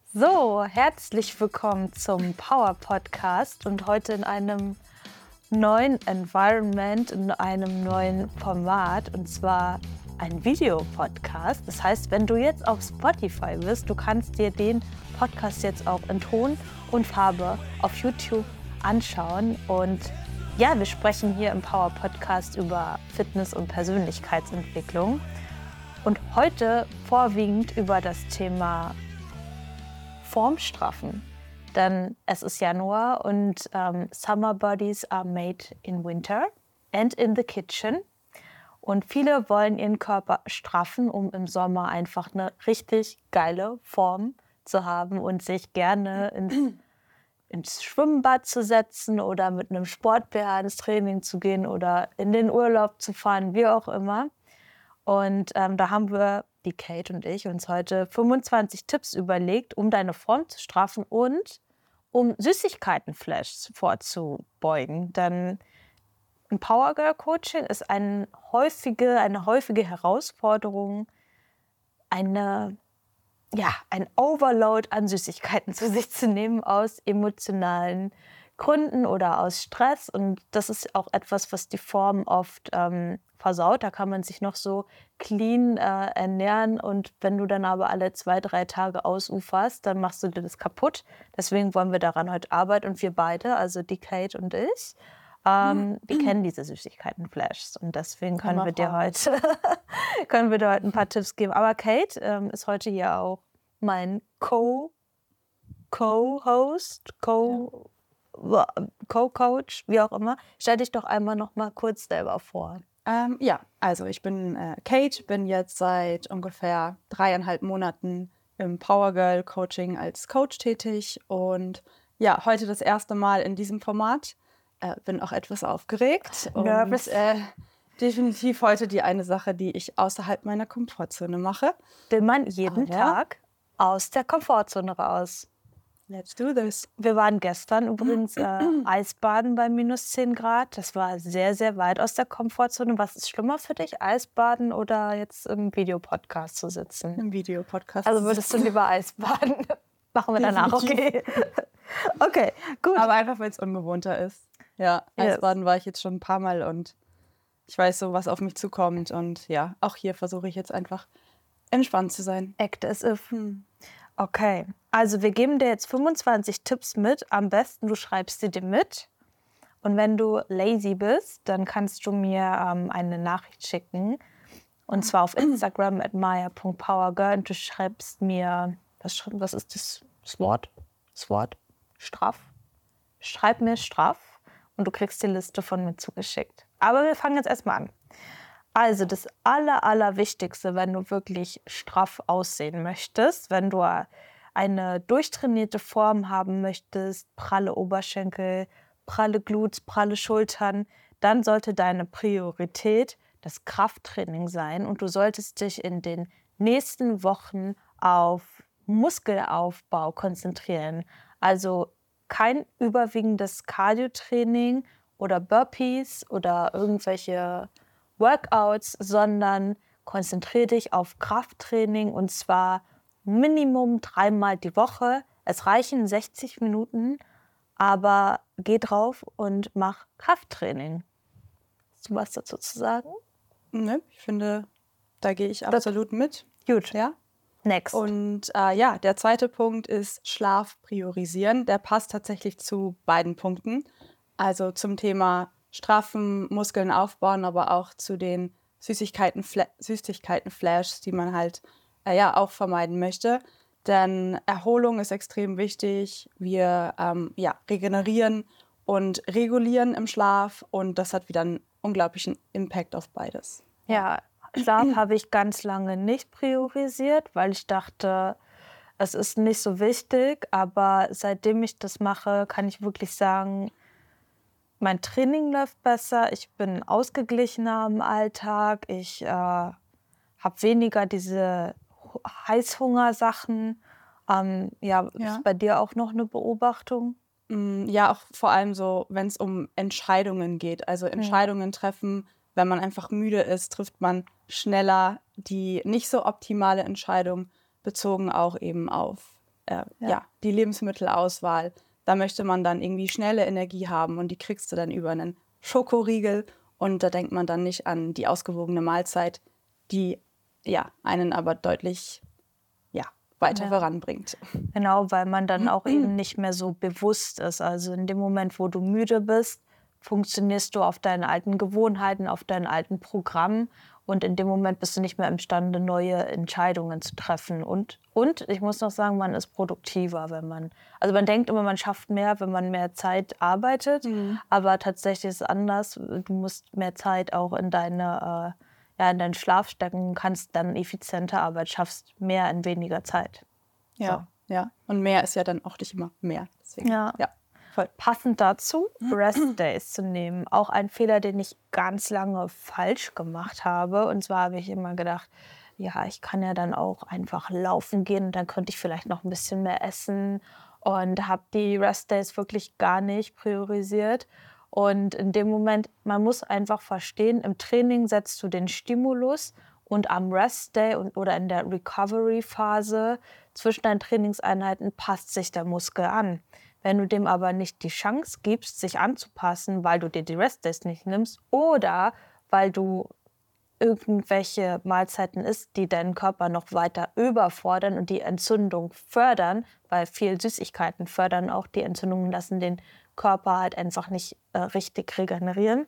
So, herzlich willkommen zum Power Podcast und heute in einem neuen Environment, in einem neuen Format, und zwar ein Videopodcast. Das heißt, wenn du jetzt auf Spotify bist, du kannst dir den Podcast jetzt auch in Ton und Farbe auf YouTube anschauen. Und ja, wir sprechen hier im Power Podcast über Fitness und Persönlichkeitsentwicklung und heute vorwiegend über das Thema Formstraffen. Denn es ist Januar und Summer Bodies are made in winter and in the kitchen. Und viele wollen ihren Körper straffen, um im Sommer einfach eine richtig geile Form zu haben und sich gerne ins Schwimmbad zu setzen oder mit einem Sport-BH ins Training zu gehen oder in den Urlaub zu fahren, wie auch immer. Und da haben wir, die Kate und ich, uns heute 25 Tipps überlegt, um deine Form zu straffen und um Süßigkeitenflashs vorzubeugen. Denn ein Power Girl Coaching ist eine häufige Herausforderung, ein Overload an Süßigkeiten zu sich zu nehmen aus emotionalen Gründen oder aus Stress. Und das ist auch etwas, was die Form oft versaut. Da kann man sich noch so clean ernähren. Und wenn du dann aber alle 2-3 Tage ausuferst, dann machst du dir das kaputt. Deswegen wollen wir daran heute arbeiten. Und wir beide, also die Kate und ich, wir kennen diese Süßigkeiten-Flashs. Und deswegen können wir dir heute ein paar Tipps geben. Aber Kate ist heute hier auch mein Co-Host, Co-Coach, wie auch immer. Stell dich doch einmal noch mal kurz selber vor. Also ich bin Kate, bin jetzt seit ungefähr 3,5 Monaten im Power Girl Coaching als Coach tätig und ja, heute das erste Mal in diesem Format. Bin auch etwas aufgeregt Nervös. und definitiv heute die eine Sache, die ich außerhalb meiner Komfortzone mache. Will man jeden Tag aus der Komfortzone raus. Let's do this. Wir waren gestern übrigens Eisbaden bei minus 10 Grad. Das war sehr, sehr weit aus der Komfortzone. Was ist schlimmer für dich, Eisbaden oder jetzt im Videopodcast zu sitzen? Im Videopodcast. Also würdest du lieber Eisbaden? Machen wir danach, okay? Okay, gut. Aber einfach, weil es ungewohnter ist. Ja, Eisbaden war ich jetzt schon ein paar Mal und ich weiß so, was auf mich zukommt. Und ja, auch hier versuche ich jetzt einfach entspannt zu sein. Act as if. Okay, also wir geben dir jetzt 25 Tipps mit. Am besten, du schreibst sie dir mit. Und wenn du lazy bist, dann kannst du mir eine Nachricht schicken. Und zwar auf Instagram @maya.powergirl. Und du schreibst mir, was ist das Wort? Straff. Schreib mir straff und du kriegst die Liste von mir zugeschickt. Aber wir fangen jetzt erstmal an. Also das Allerwichtigste, wenn du wirklich straff aussehen möchtest, wenn du eine durchtrainierte Form haben möchtest, pralle Oberschenkel, pralle Glutes, pralle Schultern, dann sollte deine Priorität das Krafttraining sein und du solltest dich in den nächsten Wochen auf Muskelaufbau konzentrieren. Also kein überwiegendes Cardio-Training oder Burpees oder irgendwelche Workouts, sondern konzentriere dich auf Krafttraining und zwar Minimum 3-mal die Woche. Es reichen 60 Minuten, aber geh drauf und mach Krafttraining. Hast du was dazu zu sagen? Ne, ich finde, da gehe ich absolut mit. Gut. Ja. Next. Und der zweite Punkt ist Schlaf priorisieren. Der passt tatsächlich zu beiden Punkten. Also zum Thema straffen, Muskeln aufbauen, aber auch zu den Süßigkeiten-Flashs, die man halt auch vermeiden möchte. Denn Erholung ist extrem wichtig. Wir regenerieren und regulieren im Schlaf und das hat wieder einen unglaublichen Impact auf beides. Ja, Schlaf habe ich ganz lange nicht priorisiert, weil ich dachte, es ist nicht so wichtig. Aber seitdem ich das mache, kann ich wirklich sagen, mein Training läuft besser, ich bin ausgeglichener im Alltag, ich habe weniger diese Heißhungersachen. Ist bei dir auch noch eine Beobachtung? Ja, auch vor allem so, wenn es um Entscheidungen geht. Also Entscheidungen treffen, wenn man einfach müde ist, trifft man schneller die nicht so optimale Entscheidung, bezogen auch eben auf die Lebensmittelauswahl. Da möchte man dann irgendwie schnelle Energie haben und die kriegst du dann über einen Schokoriegel. Und da denkt man dann nicht an die ausgewogene Mahlzeit, die einen aber deutlich weiter voranbringt. Genau, weil man dann auch eben nicht mehr so bewusst ist. Also in dem Moment, wo du müde bist, funktionierst du auf deinen alten Gewohnheiten, auf deinen alten Programmen. Und in dem Moment bist du nicht mehr imstande, neue Entscheidungen zu treffen. Und ich muss noch sagen, man ist produktiver, man denkt immer, man schafft mehr, wenn man mehr Zeit arbeitet. Aber tatsächlich ist es anders. Du musst mehr Zeit auch in in deinen Schlaf stecken, kannst dann effizienter arbeiten, schaffst mehr in weniger Zeit. Ja. Und mehr ist ja dann auch nicht immer mehr. Deswegen, voll. Passend dazu, Rest Days zu nehmen. Auch ein Fehler, den ich ganz lange falsch gemacht habe. Und zwar habe ich immer gedacht, ja, ich kann ja dann auch einfach laufen gehen und dann könnte ich vielleicht noch ein bisschen mehr essen. Und habe die Rest Days wirklich gar nicht priorisiert. Und in dem Moment, man muss einfach verstehen, im Training setzt du den Stimulus und am Rest Day oder in der Recovery-Phase zwischen deinen Trainingseinheiten passt sich der Muskel an. Wenn du dem aber nicht die Chance gibst, sich anzupassen, weil du dir die Rest Days nicht nimmst oder weil du irgendwelche Mahlzeiten isst, die deinen Körper noch weiter überfordern und die Entzündung fördern, weil viel Süßigkeiten fördern auch die Entzündungen, lassen den Körper halt einfach nicht richtig regenerieren.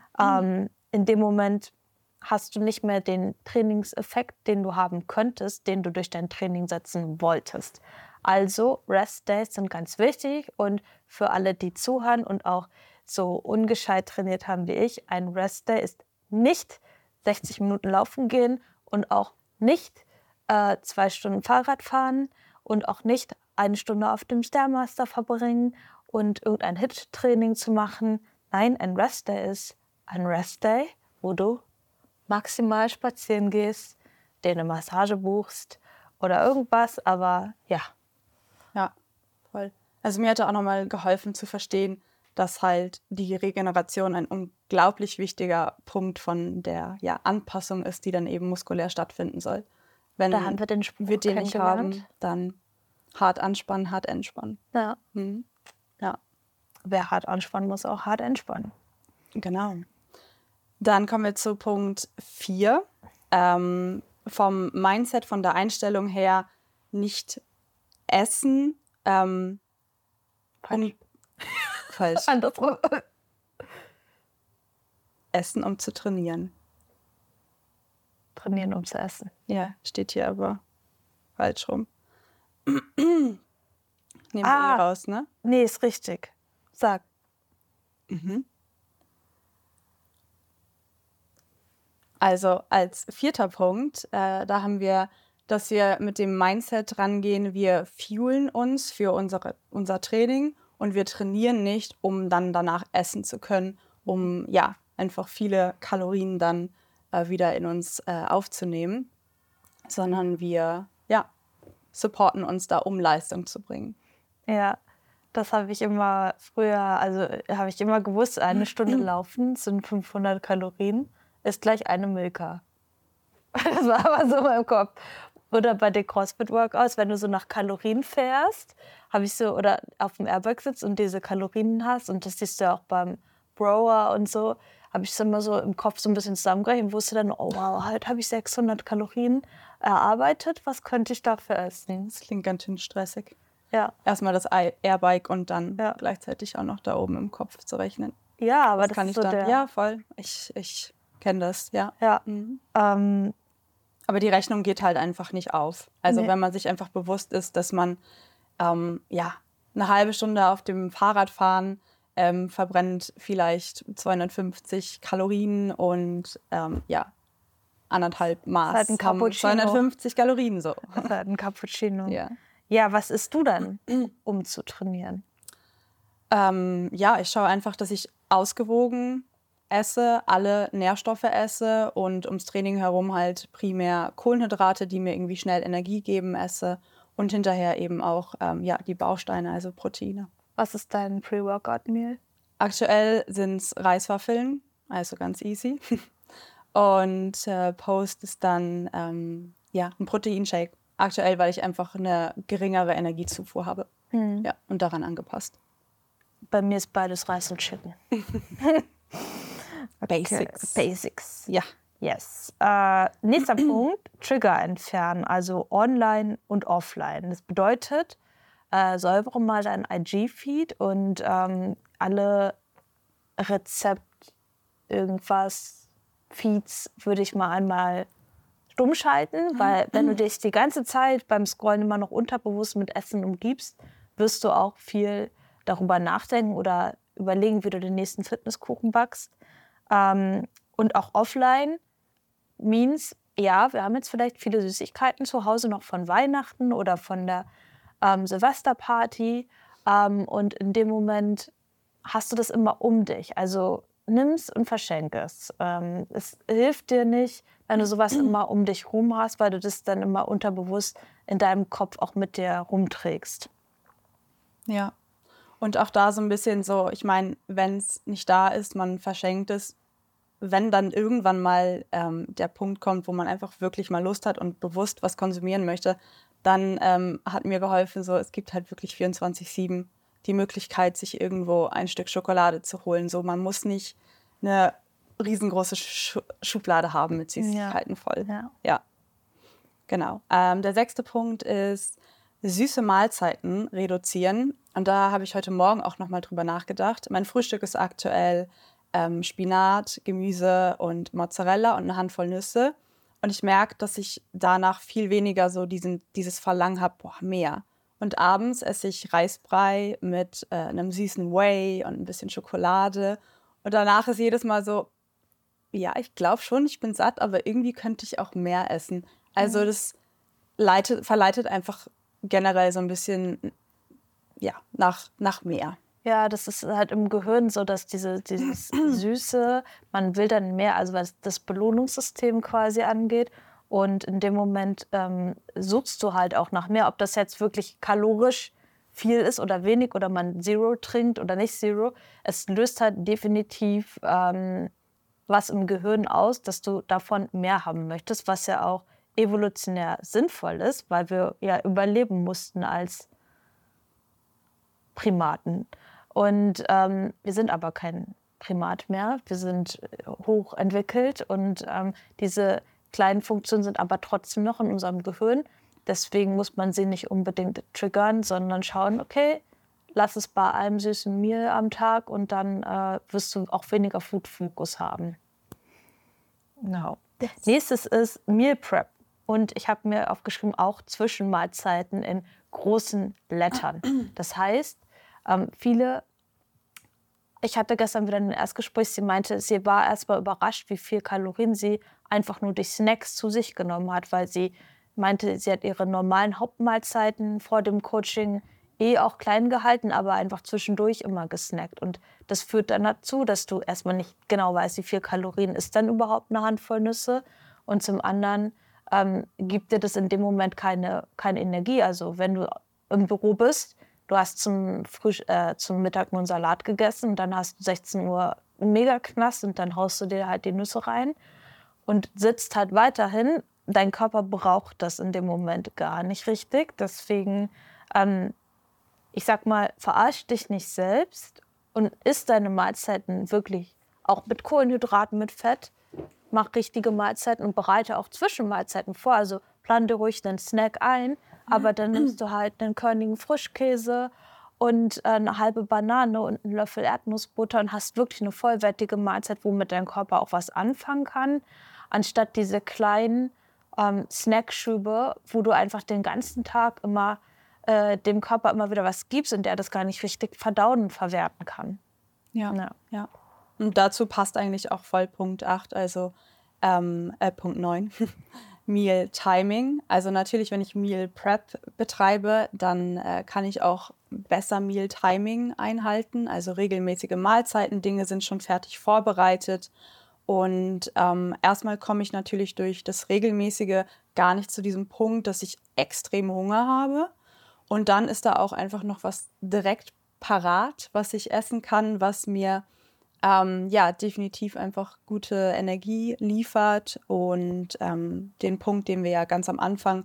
In dem Moment hast du nicht mehr den Trainingseffekt, den du haben könntest, den du durch dein Training setzen wolltest. Also Rest Days sind ganz wichtig und für alle, die zuhören und auch so ungescheit trainiert haben wie ich, ein Rest Day ist nicht 60 Minuten laufen gehen und auch nicht 2 Stunden Fahrrad fahren und auch nicht 1 Stunde auf dem Stairmaster verbringen und irgendein HIIT-Training zu machen. Nein, ein Rest Day ist ein Rest Day, wo du maximal spazieren gehst, dir eine Massage buchst oder irgendwas, aber ja. Ja, voll. Also mir hat auch nochmal geholfen zu verstehen, dass halt die Regeneration ein unglaublich wichtiger Punkt von der Anpassung ist, die dann eben muskulär stattfinden soll. Wenn Da haben wir den Spruch wir den nicht haben, dann hart anspannen, hart entspannen. Ja. Ja. Wer hart anspannen muss, auch hart entspannen. Genau. Dann kommen wir zu Punkt 4. Vom Mindset, von der Einstellung her nicht essen. Falsch. Andersrum. Essen, um zu trainieren. Trainieren, um zu essen. Ja, steht hier aber falsch rum. Nehmen wir raus, ne? Nee, ist richtig. Sag. Also als 4. Punkt, da haben wir, dass wir mit dem Mindset rangehen, wir fuelen uns für unser Training und wir trainieren nicht, um dann danach essen zu können, um einfach viele Kalorien dann wieder in uns aufzunehmen, sondern wir supporten uns da, um Leistung zu bringen. Ja, das habe ich immer früher, also habe ich immer gewusst, 1 Stunde laufen sind 500 Kalorien, ist gleich eine Milka. Das war aber so in meinem Kopf. Oder bei den CrossFit-Workouts, wenn du so nach Kalorien fährst, habe ich so, oder auf dem Airbag sitzt und diese Kalorien hast, und das siehst du ja auch beim Rower und so, habe ich es immer so im Kopf so ein bisschen zusammengerechnet und wusste dann, oh wow, halt habe ich 600 Kalorien erarbeitet, was könnte ich dafür essen? Das klingt ganz schön stressig. Ja. Erstmal das Airbike und dann gleichzeitig auch noch da oben im Kopf zu rechnen. Ja, aber das kann ist ich so dann. der... Ja, voll. Ich kenne das, ja. Ja. Aber die Rechnung geht halt einfach nicht auf. Also Nee. wenn man sich einfach bewusst ist, dass man eine halbe Stunde auf dem Fahrrad fahren verbrennt vielleicht 250 Kalorien und 1,5 Maß halt ein haben Cappuccino. 250 Kalorien so. Das ist halt ein Cappuccino. Ja. Ja, was isst du dann, um zu trainieren? Ich schaue einfach, dass ich ausgewogen esse, alle Nährstoffe esse und ums Training herum halt primär Kohlenhydrate, die mir irgendwie schnell Energie geben, esse und hinterher eben auch die Bausteine, also Proteine. Was ist dein Pre-Workout-Meal? Aktuell sind es Reiswaffeln, also ganz easy. Und Post ist dann ein Proteinshake. aktuell, weil ich einfach eine geringere Energiezufuhr habe. Ja, und daran angepasst. Bei mir ist beides Reis und Chicken. Basics. Basics. Ja. Yes. Nächster Punkt, Trigger entfernen, also online und offline. Das bedeutet, säubere mal dein IG-Feed und alle Rezept, irgendwas, Feeds würde ich mal einmal stumm schalten, weil wenn du dich die ganze Zeit beim Scrollen immer noch unterbewusst mit Essen umgibst, wirst du auch viel darüber nachdenken oder überlegen, wie du den nächsten Fitnesskuchen backst. Und auch offline means, ja, wir haben jetzt vielleicht viele Süßigkeiten zu Hause noch von Weihnachten oder von der Silvesterparty. Und in dem Moment hast du das immer um dich. Also nimm's und verschenk es. Es hilft dir nicht, wenn du sowas immer um dich rum hast, weil du das dann immer unterbewusst in deinem Kopf auch mit dir rumträgst. Ja. Und auch da so ein bisschen so, ich meine, wenn es nicht da ist, man verschenkt es. Wenn dann irgendwann mal der Punkt kommt, wo man einfach wirklich mal Lust hat und bewusst was konsumieren möchte, dann hat mir geholfen, so es gibt halt wirklich 24/7 die Möglichkeit, sich irgendwo ein Stück Schokolade zu holen. So, man muss nicht eine riesengroße Schublade haben mit Süßigkeiten voll. Ja, genau. Der 6. Punkt ist süße Mahlzeiten reduzieren. Und da habe ich heute Morgen auch nochmal drüber nachgedacht. Mein Frühstück ist aktuell Spinat, Gemüse und Mozzarella und eine Handvoll Nüsse. Und ich merke, dass ich danach viel weniger so dieses Verlangen habe, boah, mehr. Und abends esse ich Reisbrei mit einem süßen Whey und ein bisschen Schokolade. Und danach ist jedes Mal so, ja, ich glaube schon, ich bin satt, aber irgendwie könnte ich auch mehr essen. Also das verleitet einfach generell so ein bisschen ja, nach mehr. Ja, das ist halt im Gehirn so, dass dieses Süße, man will dann mehr, also was das Belohnungssystem quasi angeht. Und in dem Moment suchst du halt auch nach mehr, ob das jetzt wirklich kalorisch viel ist oder wenig oder man Zero trinkt oder nicht Zero. Es löst halt definitiv was im Gehirn aus, dass du davon mehr haben möchtest, was ja auch evolutionär sinnvoll ist, weil wir ja überleben mussten als Primaten. Und wir sind aber kein Primat mehr. Wir sind hochentwickelt und diese kleinen Funktionen sind aber trotzdem noch in unserem Gehirn. Deswegen muss man sie nicht unbedingt triggern, sondern schauen, okay, lass es bei einem süßen Meal am Tag und dann wirst du auch weniger Food-Fokus haben. Genau. Yes. Nächstes ist Meal Prep. Und ich habe mir aufgeschrieben, auch Zwischenmahlzeiten in großen Lettern. Das heißt, ich hatte gestern wieder ein Erstgespräch, sie meinte, sie war erst mal überrascht, wie viel Kalorien sie einfach nur durch Snacks zu sich genommen hat, weil sie meinte, sie hat ihre normalen Hauptmahlzeiten vor dem Coaching auch klein gehalten, aber einfach zwischendurch immer gesnackt. Und das führt dann dazu, dass du erstmal nicht genau weißt, wie viel Kalorien ist dann überhaupt eine Handvoll Nüsse. Und zum anderen gibt dir das in dem Moment keine Energie. Also wenn du im Büro bist, du hast zum Mittag nur einen Salat gegessen und dann hast du 16 Uhr einen Megaknast und dann haust du dir halt die Nüsse rein und sitzt halt weiterhin. Dein Körper braucht das in dem Moment gar nicht richtig. Deswegen, ich sag mal, verarsch dich nicht selbst und isst deine Mahlzeiten wirklich auch mit Kohlenhydraten, mit Fett. Mach richtige Mahlzeiten und bereite auch Zwischenmahlzeiten vor. Also plan dir ruhig einen Snack ein, aber dann nimmst du halt einen körnigen Frischkäse und eine halbe Banane und einen Löffel Erdnussbutter und hast wirklich eine vollwertige Mahlzeit, womit dein Körper auch was anfangen kann, anstatt diese kleinen Snackschübe, wo du einfach den ganzen Tag immer dem Körper immer wieder was gibst und der das gar nicht richtig verdauen und verwerten kann. Ja. Und dazu passt eigentlich auch voll Punkt 8, also Punkt 9, Meal Timing. Also natürlich, wenn ich Meal Prep betreibe, dann kann ich auch besser Meal Timing einhalten. Also regelmäßige Mahlzeiten, Dinge sind schon fertig vorbereitet. Und erstmal komme ich natürlich durch das Regelmäßige gar nicht zu diesem Punkt, dass ich extrem Hunger habe. Und dann ist da auch einfach noch was direkt parat, was ich essen kann, was mir definitiv einfach gute Energie liefert und den Punkt, den wir ja ganz am Anfang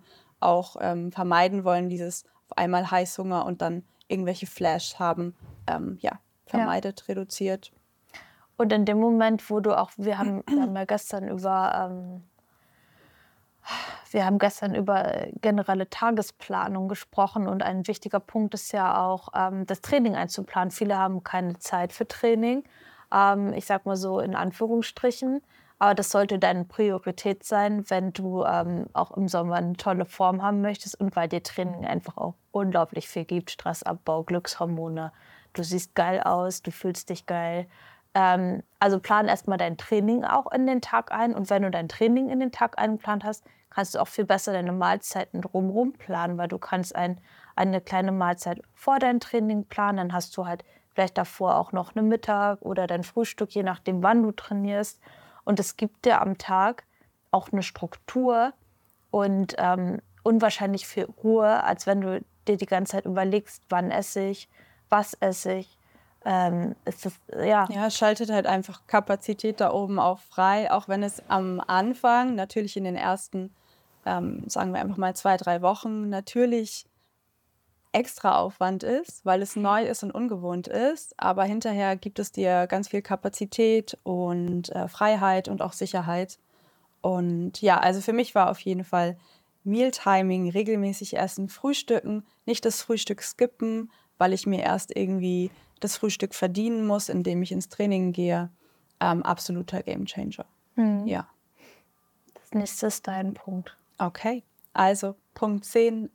auch vermeiden wollen, dieses auf einmal Heißhunger und dann irgendwelche Flashs haben, vermeidet, reduziert. Und in dem Moment, wo du auch, wir haben ja gestern über generelle Tagesplanung gesprochen und ein wichtiger Punkt ist ja auch, das Training einzuplanen. Viele haben keine Zeit für Training, ich sag mal so in Anführungsstrichen, aber das sollte deine Priorität sein, wenn du auch im Sommer eine tolle Form haben möchtest und weil dir Training einfach auch unglaublich viel gibt, Stressabbau, Glückshormone, du siehst geil aus, du fühlst dich geil. Also plan erstmal dein Training auch in den Tag ein und wenn du dein Training in den Tag eingeplant hast, kannst du auch viel besser deine Mahlzeiten drumherum planen, weil du kannst eine kleine Mahlzeit vor deinem Training planen, dann hast du halt vielleicht davor auch noch eine Mittag oder dein Frühstück, je nachdem, wann du trainierst. Und es gibt dir am Tag auch eine Struktur und unwahrscheinlich viel Ruhe, als wenn du dir die ganze Zeit überlegst, wann esse ich, was esse ich. Es schaltet halt einfach Kapazität da oben auch frei, auch wenn es am Anfang, natürlich in den ersten, sagen wir einfach mal 2-3 Wochen, natürlich extra Aufwand ist, weil es neu ist und ungewohnt ist. Aber hinterher gibt es dir ganz viel Kapazität und Freiheit und auch Sicherheit. Und ja, also für mich war auf jeden Fall Mealtiming, regelmäßig essen, frühstücken, nicht das Frühstück skippen, weil ich mir erst irgendwie das Frühstück verdienen muss, indem ich ins Training gehe. Absoluter Gamechanger. Ja. Das nächste ist dein Punkt. Okay, also Punkt 10,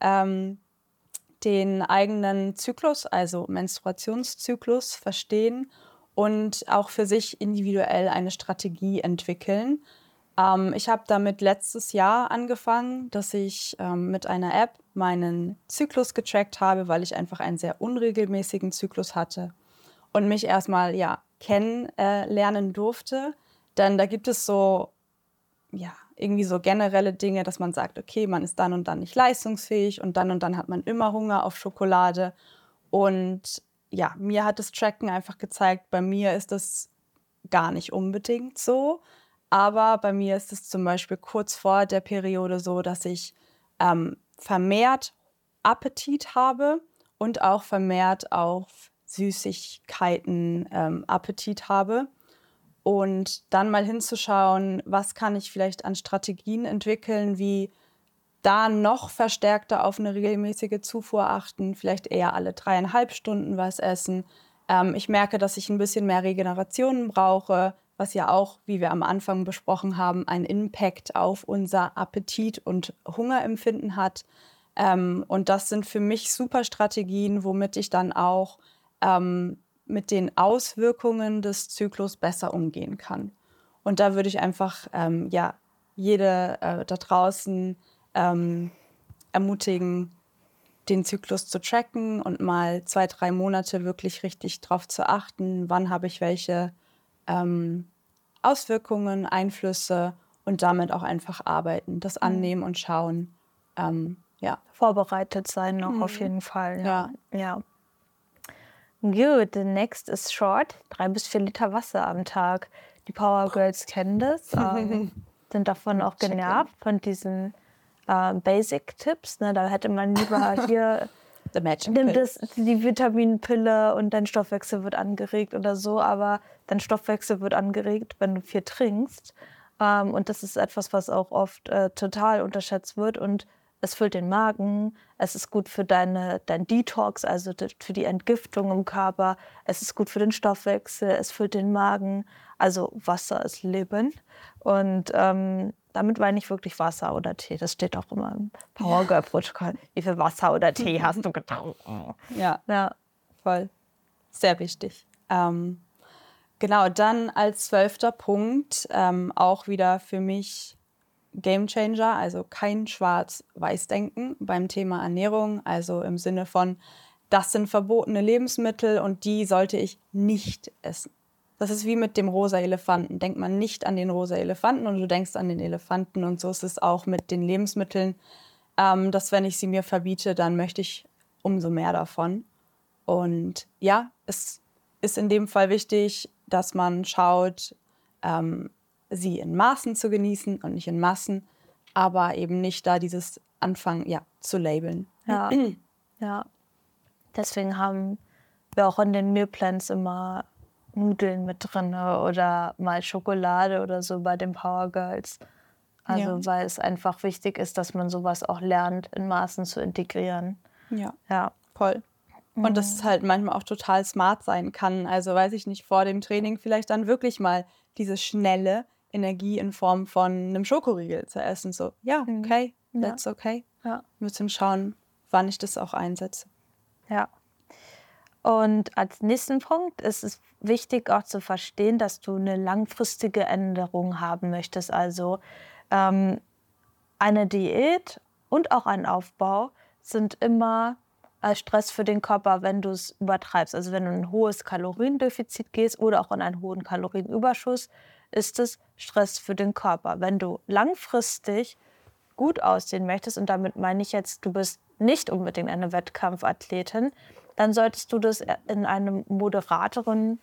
den eigenen Zyklus, also Menstruationszyklus verstehen und auch für sich individuell eine Strategie entwickeln. Ich habe damit letztes Jahr angefangen, dass ich mit einer App meinen Zyklus getrackt habe, weil ich einfach einen sehr unregelmäßigen Zyklus hatte und mich erstmal kennenlernen durfte. Denn da gibt es so, irgendwie so generelle Dinge, dass man sagt, okay, man ist dann und dann nicht leistungsfähig und dann hat man immer Hunger auf Schokolade. Und ja, mir hat das Tracken einfach gezeigt, bei mir ist das gar nicht unbedingt so. Aber bei mir ist es zum Beispiel kurz vor der Periode so, dass ich vermehrt Appetit habe und auch vermehrt auf Süßigkeiten Appetit habe. Und dann mal hinzuschauen, was kann ich vielleicht an Strategien entwickeln, wie da noch verstärkter auf eine regelmäßige Zufuhr achten, vielleicht eher alle 3,5 Stunden was essen. Ich merke, dass ich ein bisschen mehr Regenerationen brauche, was ja auch, wie wir am Anfang besprochen haben, einen Impact auf unser Appetit und Hungerempfinden hat. Und das sind für mich super Strategien, womit ich dann auch mit den Auswirkungen des Zyklus besser umgehen kann. Und da würde ich einfach jede da draußen ermutigen, den Zyklus zu tracken und mal 2-3 Monate wirklich richtig drauf zu achten, wann habe ich welche Auswirkungen, Einflüsse und damit auch einfach arbeiten, das annehmen und schauen. Vorbereitet sein noch auf jeden Fall. Ja. Gut, the next ist short. 3 bis 4 Liter Wasser am Tag. Die Power Girls kennen das, sind davon auch genervt, von diesen Basic-Tipps. Ne? Da hätte man lieber hier, nimm die Vitaminpille und dein Stoffwechsel wird angeregt oder so. Aber dein Stoffwechsel wird angeregt, wenn du viel trinkst. Und das ist etwas, was auch oft total unterschätzt wird. Und es füllt den Magen, es ist gut für dein Detox, also für die Entgiftung im Körper. Es ist gut für den Stoffwechsel, es füllt den Magen. Also Wasser ist Leben. Und damit meine ich wirklich Wasser oder Tee. Das steht auch immer im Power Girl Protokoll. Wie viel Wasser oder Tee hast du getrunken? Ja, voll. Sehr wichtig. Genau, dann als 12. Punkt auch wieder für mich Gamechanger, also kein Schwarz-Weiß-Denken beim Thema Ernährung, also im Sinne von, das sind verbotene Lebensmittel und die sollte ich nicht essen. Das ist wie mit dem rosa Elefanten. Denkt man nicht an den rosa Elefanten und du denkst an den Elefanten. Und so ist es auch mit den Lebensmitteln, dass wenn ich sie mir verbiete, dann möchte ich umso mehr davon. Und ja, es ist in dem Fall wichtig, dass man schaut, sie in Maßen zu genießen und nicht in Massen, aber eben nicht da dieses anfangen, zu labeln. Ja, ja. Deswegen haben wir auch in den Mealplans immer Nudeln mit drin oder mal Schokolade oder so bei den Power Girls. Also weil es einfach wichtig ist, dass man sowas auch lernt, in Maßen zu integrieren. Ja, voll. Und dass es halt manchmal auch total smart sein kann. Also weiß ich nicht, vor dem Training vielleicht dann wirklich mal diese schnelle Energie in Form von einem Schokoriegel zu essen. So, okay, that's okay. Ja. Wir müssen schauen, wann ich das auch einsetze. Ja. Und als nächsten Punkt ist es wichtig auch zu verstehen, dass du eine langfristige Änderung haben möchtest. Also eine Diät und auch ein Aufbau sind immer Stress für den Körper, wenn du es übertreibst. Also wenn du in ein hohes Kaloriendefizit gehst oder auch in einen hohen Kalorienüberschuss, ist es Stress für den Körper. Wenn du langfristig gut aussehen möchtest, und damit meine ich jetzt, du bist nicht unbedingt eine Wettkampfathletin, dann solltest du das in einem moderateren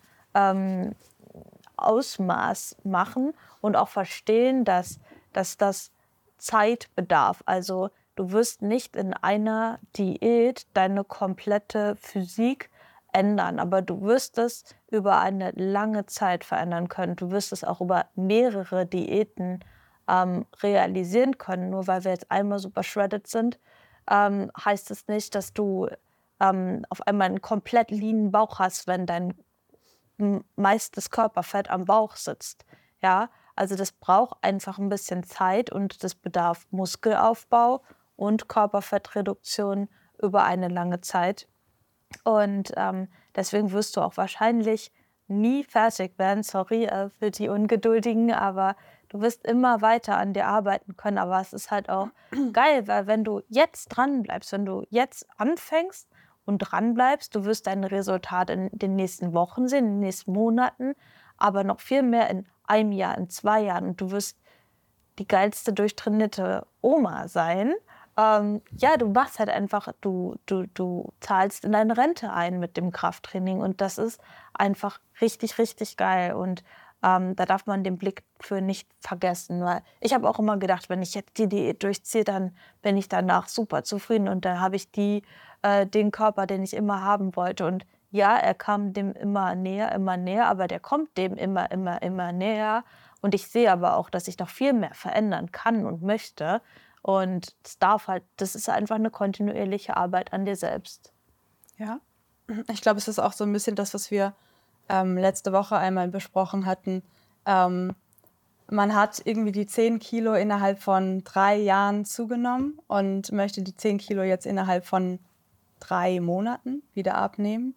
Ausmaß machen und auch verstehen, dass das Zeit bedarf. Also du wirst nicht in einer Diät deine komplette Physik ändern, aber du wirst es über eine lange Zeit verändern können. Du wirst es auch über mehrere Diäten realisieren können. Nur weil wir jetzt einmal super shredded sind, heißt es nicht, dass du auf einmal einen komplett leanen Bauch hast, wenn dein meistes Körperfett am Bauch sitzt. Ja, also das braucht einfach ein bisschen Zeit und das bedarf Muskelaufbau und Körperfettreduktion über eine lange Zeit. Und deswegen wirst du auch wahrscheinlich nie fertig werden. Sorry für die Ungeduldigen, aber du wirst immer weiter an dir arbeiten können. Aber es ist halt auch geil, weil wenn du jetzt dran bleibst, wenn du jetzt anfängst und dran bleibst, du wirst deine Resultate in den nächsten Wochen sehen, in den nächsten Monaten, aber noch viel mehr in einem Jahr, in 2 Jahren. Und du wirst die geilste, durchtrainierte Oma sein. Du machst halt einfach, du zahlst in deine Rente ein mit dem Krafttraining und das ist einfach richtig, richtig geil und da darf man den Blick für nicht vergessen, weil ich habe auch immer gedacht, wenn ich jetzt die Diät durchziehe, dann bin ich danach super zufrieden und dann habe ich den Körper, den ich immer haben wollte und ja, er kam dem immer näher, aber der kommt dem immer, immer näher und ich sehe aber auch, dass ich noch viel mehr verändern kann und möchte. Und das ist einfach eine kontinuierliche Arbeit an dir selbst. Ja, ich glaube, es ist auch so ein bisschen das, was wir letzte Woche einmal besprochen hatten. Man hat irgendwie die 10 Kilo innerhalb von 3 Jahren zugenommen und möchte die 10 Kilo jetzt innerhalb von 3 Monaten wieder abnehmen.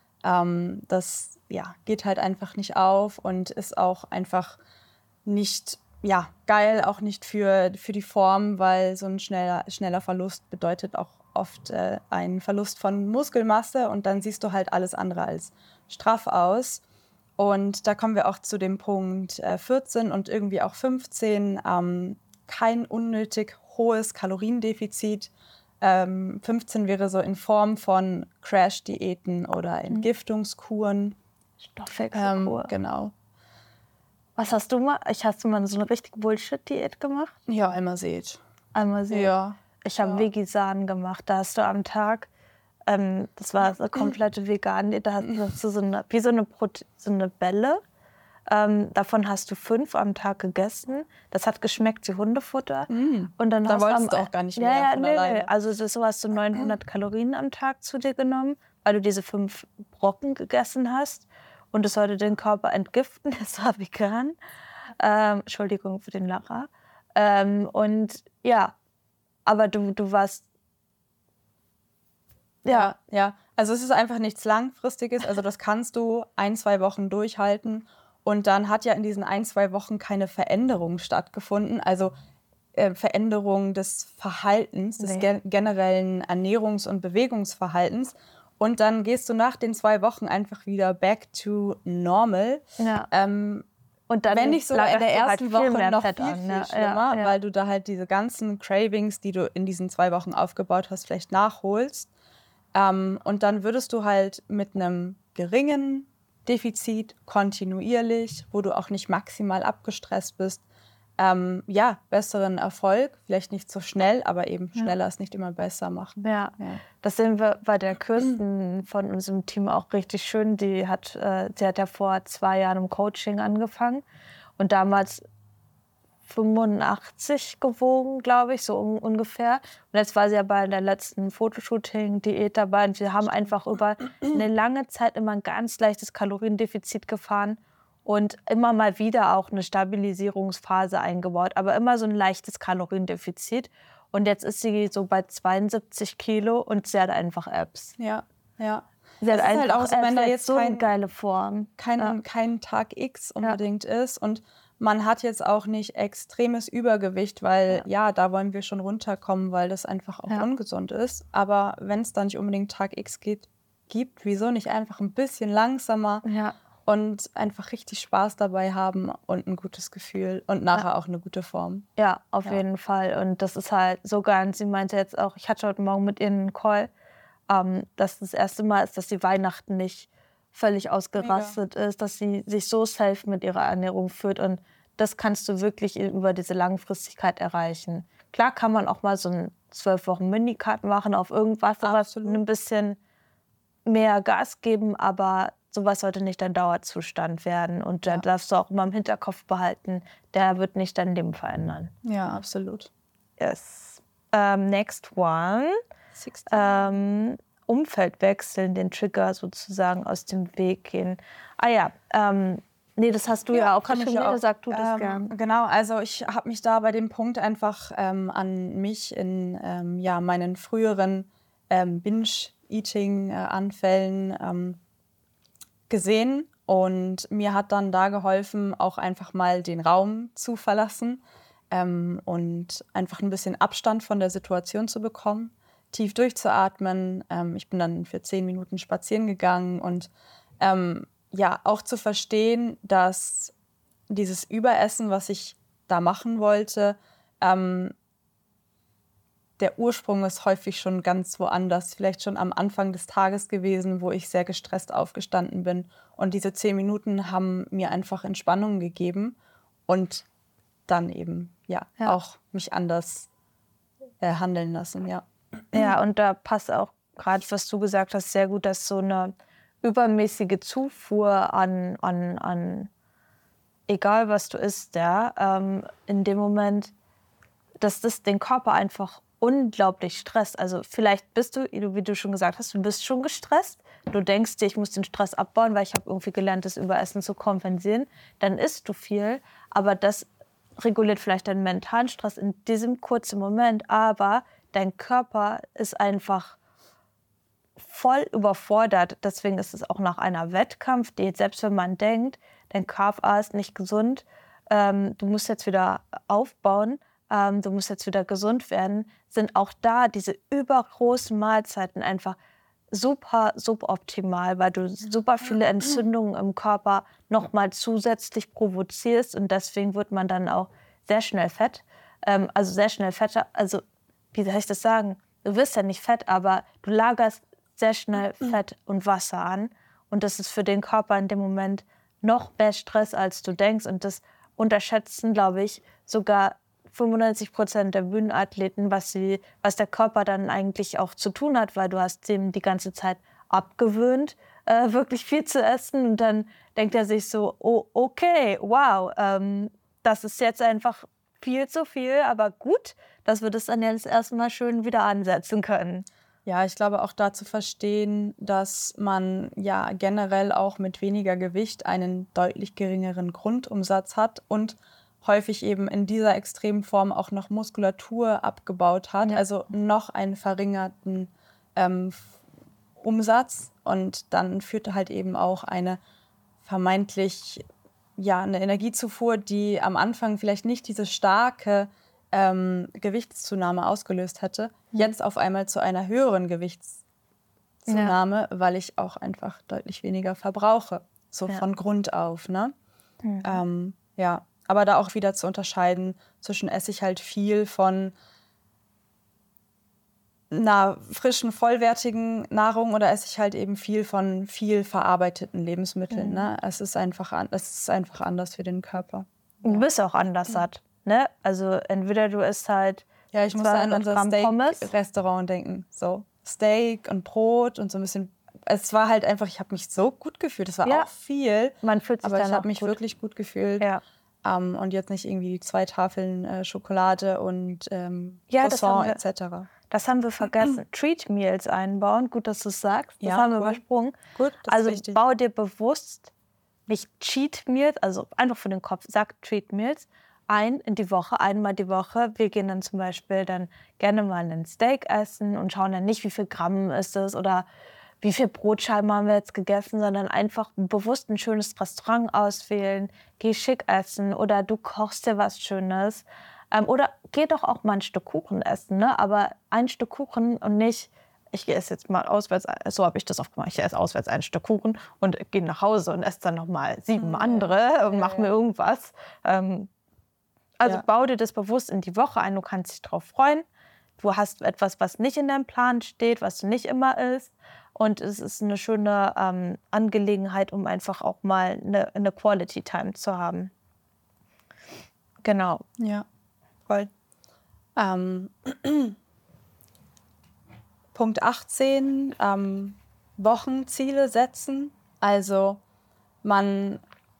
Das geht halt einfach nicht auf und ist auch einfach nicht geil, auch nicht für die Form, weil so ein schneller Verlust bedeutet auch oft einen Verlust von Muskelmasse und dann siehst du halt alles andere als straff aus. Und da kommen wir auch zu dem Punkt 14 und irgendwie auch 15, kein unnötig hohes Kaloriendefizit. 15 wäre so in Form von Crash-Diäten oder Entgiftungskuren. Stoffwechselkur. Genau. Was hast du mal? Hast du mal so eine richtig Bullshit-Diät gemacht? Ja, einmal seht. Ja. Ich habe Vegisan gemacht. Da hast du am Tag, das war eine komplette vegan Diät, da hast du so eine Bälle. Davon hast du 5 am Tag gegessen. Das hat geschmeckt wie Hundefutter. Und dann wolltest du auch gar nicht mehr von alleine. Nee. Also so hast du 900 Kalorien am Tag zu dir genommen, weil du diese 5 Brocken gegessen hast. Und es sollte den Körper entgiften. Es war vegan. Entschuldigung für den Lacher. Aber du warst... Ja, also es ist einfach nichts Langfristiges. Also das kannst du 1-2 Wochen durchhalten. Und dann hat ja in diesen 1-2 Wochen keine Veränderung stattgefunden. Also Veränderung des Verhaltens, des generellen Ernährungs- und Bewegungsverhaltens. Und dann gehst du nach den 2 Wochen einfach wieder back to normal. Ja. Und dann, wenn nicht sogar in der ersten Woche noch viel schlimmer, Ja. weil du da halt diese ganzen Cravings, die du in diesen 2 Wochen aufgebaut hast, vielleicht nachholst. Und dann würdest du halt mit einem geringen Defizit kontinuierlich, wo du auch nicht maximal abgestresst bist, besseren Erfolg. Vielleicht nicht so schnell, aber eben schneller ist nicht immer besser machen. Ja, das sehen wir bei der Kirsten von unserem Team auch richtig schön. Sie hat ja vor 2 Jahren im Coaching angefangen und damals 85 gewogen, glaube ich, so ungefähr. Und jetzt war sie ja bei der letzten Fotoshooting-Diät dabei. Und wir haben einfach über eine lange Zeit immer ein ganz leichtes Kaloriendefizit gefahren und immer mal wieder auch eine Stabilisierungsphase eingebaut, aber immer so ein leichtes Kaloriendefizit. Und jetzt ist sie so bei 72 Kilo und sie hat einfach Abs. Ja. Sie hat Das ist einfach halt auch so, wenn da jetzt so eine geile Form. kein Tag X unbedingt ist und man hat jetzt auch nicht extremes Übergewicht, weil da wollen wir schon runterkommen, weil das einfach auch ungesund ist. Aber wenn es da nicht unbedingt Tag X gibt, wieso nicht einfach ein bisschen langsamer und einfach richtig Spaß dabei haben und ein gutes Gefühl und nachher auch eine gute Form. Ja, auf jeden Fall. Und das ist halt so ganz, sie meinte jetzt auch, ich hatte heute Morgen mit ihr einen Call, dass das erste Mal ist, dass sie Weihnachten nicht völlig ausgerastet ist, dass sie sich so safe mit ihrer Ernährung führt und das kannst du wirklich über diese Langfristigkeit erreichen. Klar kann man auch mal so einen 12 Wochen Minicut machen auf irgendwas, was ein bisschen mehr Gas geben, aber sowas sollte nicht dein Dauerzustand werden und da darfst du auch immer im Hinterkopf behalten, der wird nicht dein Leben verändern. Ja, absolut. Yes. Next one. Umfeld wechseln, den Trigger sozusagen aus dem Weg gehen. Das hast du ja auch schon wieder, sag du das gern. Genau, also ich habe mich da bei dem Punkt einfach an mich in meinen früheren Binge-Eating-Anfällen gesehen und mir hat dann da geholfen, auch einfach mal den Raum zu verlassen und einfach ein bisschen Abstand von der Situation zu bekommen. Tief durchzuatmen. Ich bin dann für 10 Minuten spazieren gegangen und auch zu verstehen, dass dieses Überessen, was ich da machen wollte, der Ursprung ist häufig schon ganz woanders, vielleicht schon am Anfang des Tages gewesen, wo ich sehr gestresst aufgestanden bin. Und diese 10 Minuten haben mir einfach Entspannung gegeben und dann eben auch mich anders handeln lassen, Ja, und da passt auch gerade, was du gesagt hast, sehr gut, dass so eine übermäßige Zufuhr an egal was du isst, in dem Moment, dass das den Körper einfach unglaublich stresst. Also vielleicht bist du, wie du schon gesagt hast, du bist schon gestresst. Du denkst dir, ich muss den Stress abbauen, weil ich habe irgendwie gelernt, das Überessen zu kompensieren. Dann isst du viel, aber das reguliert vielleicht deinen mentalen Stress in diesem kurzen Moment, aber dein Körper ist einfach voll überfordert. Deswegen ist es auch nach einer Wettkampfdiät, selbst wenn man denkt, dein Körper ist nicht gesund, du musst jetzt wieder aufbauen, du musst jetzt wieder gesund werden, sind auch da diese übergroßen Mahlzeiten einfach super suboptimal, weil du super viele Entzündungen im Körper nochmal zusätzlich provozierst und deswegen wird man dann auch sehr schnell fett. Wie soll ich das sagen? Du wirst ja nicht fett, aber du lagerst sehr schnell Fett und Wasser an. Und das ist für den Körper in dem Moment noch mehr Stress, als du denkst. Und das unterschätzen, glaube ich, sogar 95% der Bühnenathleten, was der Körper dann eigentlich auch zu tun hat, weil du hast dem die ganze Zeit abgewöhnt, wirklich viel zu essen. Und dann denkt er sich so, oh, okay, wow, das ist jetzt einfach viel zu viel, aber gut, dass wir das dann jetzt erstmal schön wieder ansetzen können. Ja, ich glaube auch da zu verstehen, dass man ja generell auch mit weniger Gewicht einen deutlich geringeren Grundumsatz hat und häufig eben in dieser extremen Form auch noch Muskulatur abgebaut hat, also noch einen verringerten Umsatz und dann führt halt eben auch eine vermeintlich eine Energiezufuhr, die am Anfang vielleicht nicht diese starke Gewichtszunahme ausgelöst hätte, jetzt auf einmal zu einer höheren Gewichtszunahme, weil ich auch einfach deutlich weniger verbrauche, so von Grund auf. Ne? Aber da auch wieder zu unterscheiden zwischen esse ich halt viel von einer frischen, vollwertigen Nahrung oder esse ich halt eben viel von viel verarbeiteten Lebensmitteln. Ne? Es ist einfach anders für den Körper. Du bist auch anders satt. ne? Also entweder du isst halt Ja, ich musste an 200 unser Gramm Pommes. Steak-Restaurant denken. So Steak und Brot und so ein bisschen. Es war halt einfach, ich habe mich so gut gefühlt. Das war Ja. auch viel, Man fühlt sich aber ich danach habe mich gut. wirklich gut gefühlt. Ja. Und jetzt nicht irgendwie 2 Tafeln Schokolade und Ja, das haben Croissant wir- etc. Das haben wir vergessen. Treat Meals einbauen. Gut, dass du es sagst. Das Ja, haben wir cool. übersprungen. Gut, das Also ist wichtig. bau dir bewusst nicht Cheat Meals, also einfach für den Kopf, sag Treat Meals in die Woche, einmal die Woche. Wir gehen dann zum Beispiel dann gerne mal einen Steak essen und schauen dann nicht, wie viel Gramm ist es oder wie viel Brotscheiben haben wir jetzt gegessen, sondern einfach bewusst ein schönes Restaurant auswählen, geh schick essen oder du kochst dir was Schönes. Oder geh doch auch mal ein Stück Kuchen essen, ne? Aber ein Stück Kuchen und nicht, ich esse jetzt mal auswärts, so habe ich das oft gemacht, ich esse auswärts ein Stück Kuchen und gehe nach Hause und esse dann nochmal 7 andere und mache mir irgendwas. Also bau dir das bewusst in die Woche ein, du kannst dich drauf freuen. Du hast etwas, was nicht in deinem Plan steht, was du nicht immer isst. Und es ist eine schöne Angelegenheit, um einfach auch mal eine Quality Time zu haben. Genau. Ja, voll. Punkt 18, Wochenziele setzen. Also man